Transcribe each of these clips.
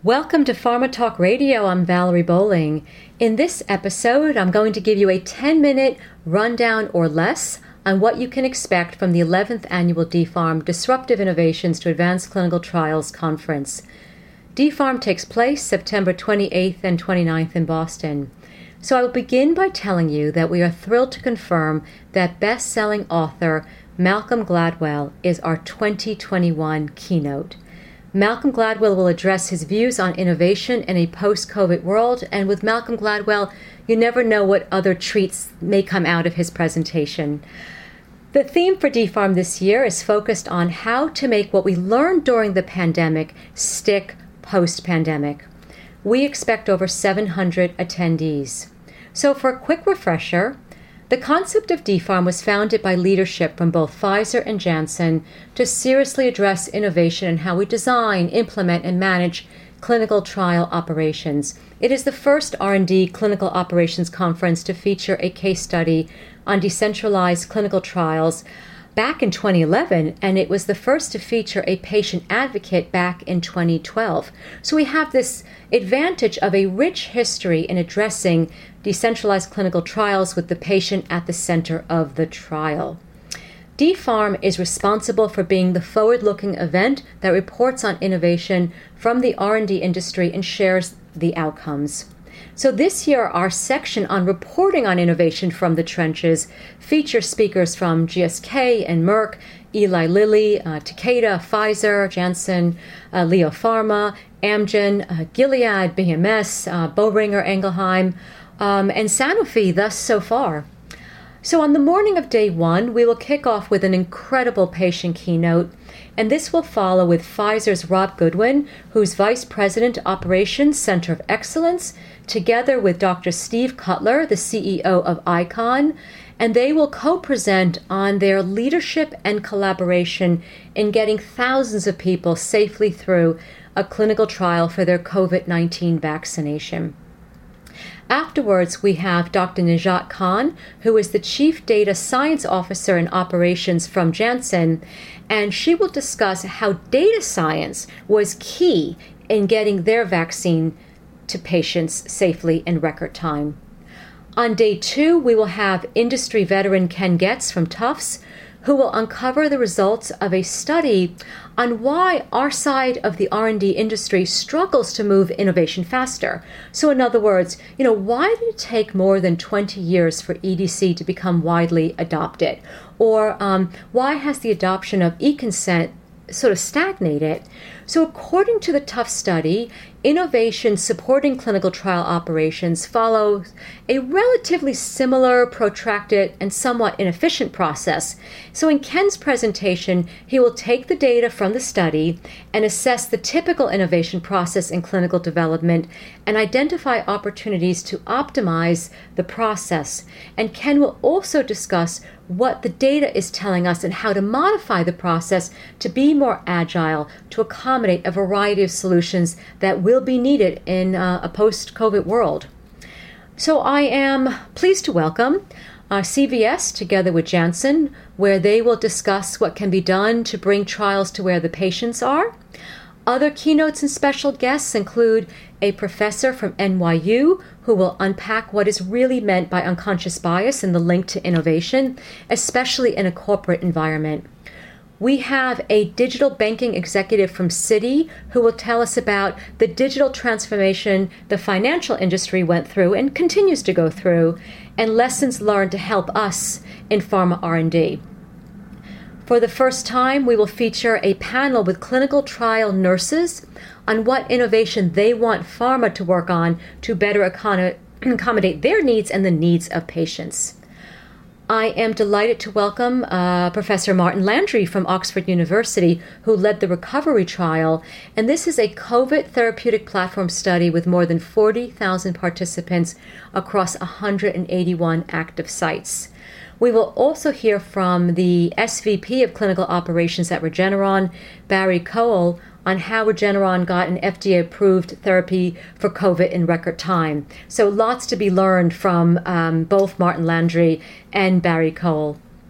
Welcome to Pharma Talk Radio. I'm Valerie Bowling. In this episode, I'm going to give you a 10-minute rundown or less on what you can expect from the 11th Annual DPHARM Disruptive Innovations to Advance Clinical Trials Conference. DPHARM takes place September 28th and 29th in Boston. So I will begin by telling you that we are thrilled to confirm that best-selling author Malcolm Gladwell is our 2021 keynote. Malcolm Gladwell will address his views on innovation in a post-COVID world, and with Malcolm Gladwell, you never know what other treats may come out of his presentation. The theme for DPHARM this year is focused on how to make what we learned during the pandemic stick post-pandemic. We expect over 700 attendees. So for a quick refresher, the concept of DPHARM was founded by leadership from both Pfizer and Janssen to seriously address innovation in how we design, implement, and manage clinical trial operations. It is the first R&D clinical operations conference to feature a case study on decentralized clinical trials back in 2011, and it was the first to feature a patient advocate back in 2012. So we have this advantage of a rich history in addressing decentralized clinical trials with the patient at the center of the trial. DPHARM is responsible for being the forward-looking event that reports on innovation from the R&D industry and shares the outcomes. So this year, our section on reporting on innovation from the trenches features speakers from GSK and Merck, Eli Lilly, Takeda, Pfizer, Janssen, Leo Pharma, Amgen, Gilead, BMS, Boehringer Ingelheim, and Sanofi thus so far. So on the morning of day one, we will kick off with an incredible patient keynote, and this will follow with Pfizer's Rob Goodwin, who's Vice President Operations Center of Excellence, together with Dr. Steve Cutler, the CEO of ICON, and they will co-present on their leadership and collaboration in getting thousands of people safely through a clinical trial for their COVID-19 vaccination. Afterwards, we have Dr. Najat Khan, who is the Chief Data Science Officer in Operations from Janssen, and she will discuss how data science was key in getting their vaccine to patients safely in record time. On day two, we will have industry veteran Ken Getz from Tufts, who will uncover the results of a study on why our side of the R&D industry struggles to move innovation faster. So in other words, why did it take more than 20 years for EDC to become widely adopted? Or why has the adoption of e-consent sort of stagnated? So according to the Tufts study, innovation supporting clinical trial operations follows a relatively similar, protracted, and somewhat inefficient process. So in Ken's presentation, he will take the data from the study and assess the typical innovation process in clinical development and identify opportunities to optimize the process. And Ken will also discuss what the data is telling us and how to modify the process to be more agile, to accommodate a variety of solutions that will be needed in a post-COVID world. So I am pleased to welcome CVS together with Janssen, where they will discuss what can be done to bring trials to where the patients are. Other keynotes and special guests include a professor from NYU who will unpack what is really meant by unconscious bias and the link to innovation, especially in a corporate environment. We have a digital banking executive from Citi who will tell us about the digital transformation the financial industry went through and continues to go through, and lessons learned to help us in pharma R&D. For the first time, we will feature a panel with clinical trial nurses on what innovation they want pharma to work on to better accommodate their needs and the needs of patients. I am delighted to welcome Professor Martin Landry from Oxford University, who led the recovery trial. And this is a COVID therapeutic platform study with more than 40,000 participants across 181 active sites. We will also hear from the SVP of Clinical Operations at Regeneron, Barry Coyle, on how Regeneron got an FDA-approved therapy for COVID in record time. So lots to be learned from both Martin Landry and Barry Coyle.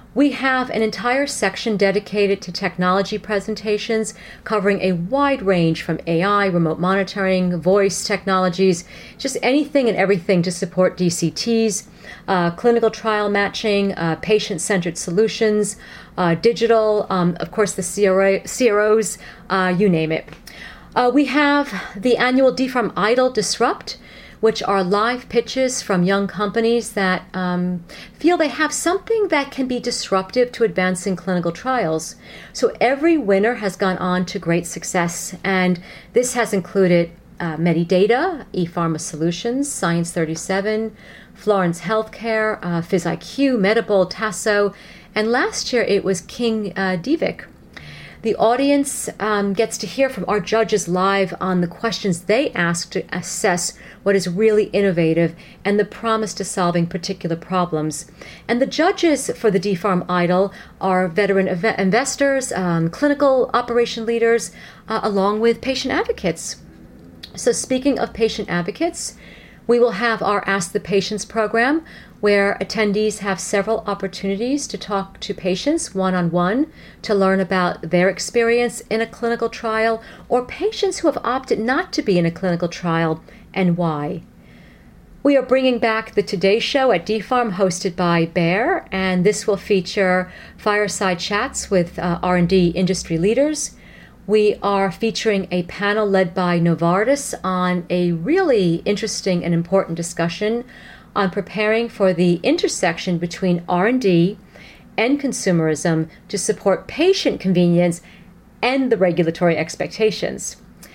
We have an entire section dedicated to technology presentations covering a wide range from AI, remote monitoring, voice technologies, just anything and everything to support DCTs, clinical trial matching, patient-centered solutions, digital, of course the CROs, you name it. We have the annual DPHARM Idol Disrupt, which are live pitches from young companies that feel they have something that can be disruptive to advancing clinical trials. So every winner has gone on to great success, and this has included Medidata, ePharma Solutions, Science 37, Florence Healthcare, PhysIQ, Medable, Tasso, and last year it was King Divik. The audience gets to hear from our judges live on the questions they ask to assess what is really innovative and the promise to solving particular problems. And the judges for the DPHARM Idol are veteran investors, clinical operation leaders, along with patient advocates. So speaking of patient advocates, we will have our Ask the Patients program, where attendees have several opportunities to talk to patients one-on-one to learn about their experience in a clinical trial, or patients who have opted not to be in a clinical trial and why. We are bringing back the Today Show at DPHARM, hosted by Bayer, and this will feature fireside chats with R&D industry leaders. We are featuring a panel led by Novartis on a really interesting and important discussion on preparing for the intersection between R&D and consumerism to support patient convenience and the regulatory expectations.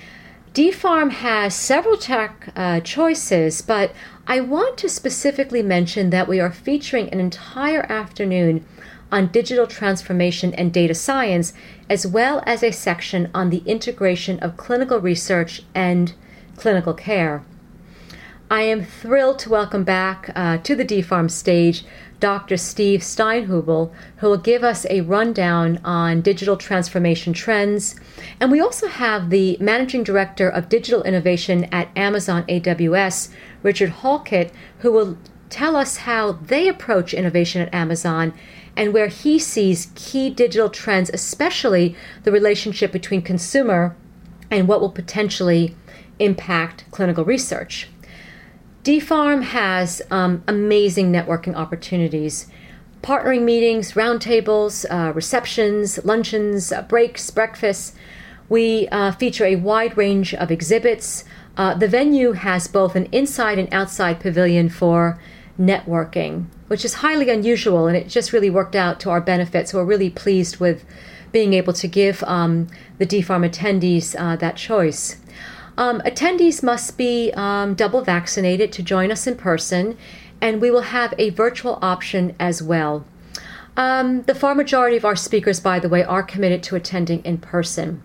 DPHARM has several tech choices, but I want to specifically mention that we are featuring an entire afternoon on digital transformation and data science, as well as a section on the integration of clinical research and clinical care. I am thrilled to welcome back to the DPHARM stage Dr. Steve Steinhubl, who will give us a rundown on digital transformation trends. And we also have the Managing Director of Digital Innovation at Amazon AWS, Richard Halkett, who will tell us how they approach innovation at Amazon and where he sees key digital trends, especially the relationship between consumer and what will potentially impact clinical research. DPHARM has amazing networking opportunities, partnering meetings, roundtables, receptions, luncheons, breaks, breakfasts. We feature a wide range of exhibits. The venue has both an inside and outside pavilion for networking, which is highly unusual, and it just really worked out to our benefit. So we're really pleased with being able to give the DPHARM attendees that choice. Attendees must be double vaccinated to join us in person, and we will have a virtual option as well. The far majority of our speakers, by the way, are committed to attending in person.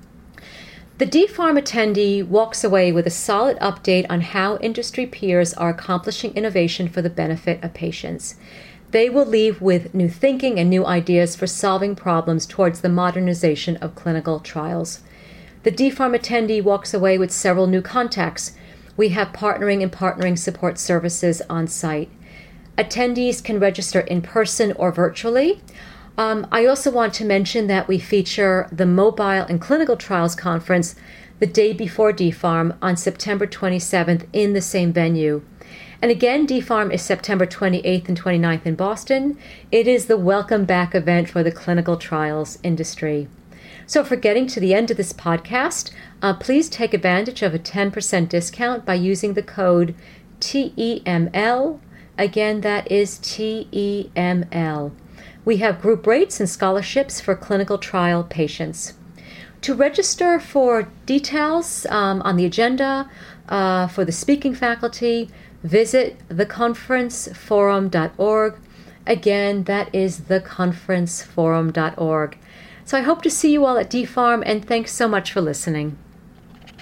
The DPHARM attendee walks away with a solid update on how industry peers are accomplishing innovation for the benefit of patients. They will leave with new thinking and new ideas for solving problems towards the modernization of clinical trials. The DPHARM attendee walks away with several new contacts. We have partnering support services on site. Attendees can register in person or virtually. I also want to mention that we feature the Mobile and Clinical Trials Conference the day before DPHARM on September 27th in the same venue. And again, DPHARM is September 28th and 29th in Boston. It is the welcome back event for the clinical trials industry. So for getting to the end of this podcast, please take advantage of a 10% discount by using the code TEML. Again, that is TEML. We have group rates and scholarships for clinical trial patients. To register for details on the agenda for the speaking faculty, visit theconferenceforum.org. Again, that is theconferenceforum.org. So I hope to see you all at DPHARM, and thanks so much for listening.